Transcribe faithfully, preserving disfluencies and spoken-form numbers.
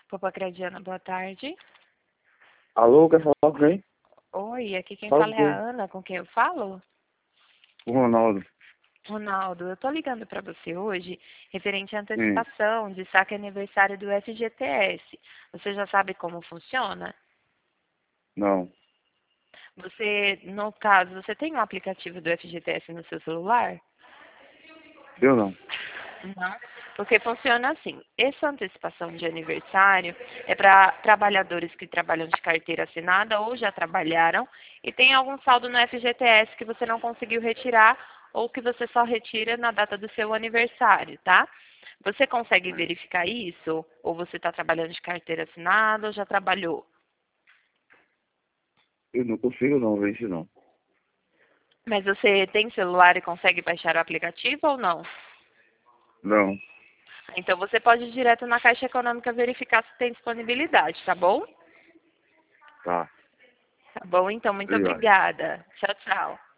Popacrediana, boa tarde. Alô, quer falar com quem? Oi, aqui quem Fala fala é com a quem? Ana, com quem eu falo? O Ronaldo. Ronaldo, eu tô ligando para você hoje referente à Sim. antecipação de saque aniversário do F G T S. Você já sabe como funciona? Não. Você, no caso, você tem um aplicativo do F G T S no seu celular? Eu não. Não, porque funciona assim. Essa antecipação de aniversário é para trabalhadores que trabalham de carteira assinada ou já trabalharam e tem algum saldo no F G T S que você não conseguiu retirar ou que você só retira na data do seu aniversário, tá? Você consegue verificar isso? Ou você está trabalhando de carteira assinada ou já trabalhou? Eu não consigo não ver isso não. Mas você tem celular e consegue baixar o aplicativo ou não? Não. Então você pode ir direto na Caixa Econômica verificar se tem disponibilidade, tá bom? Tá. Tá bom, então, muito Obrigado. obrigada. Tchau, tchau.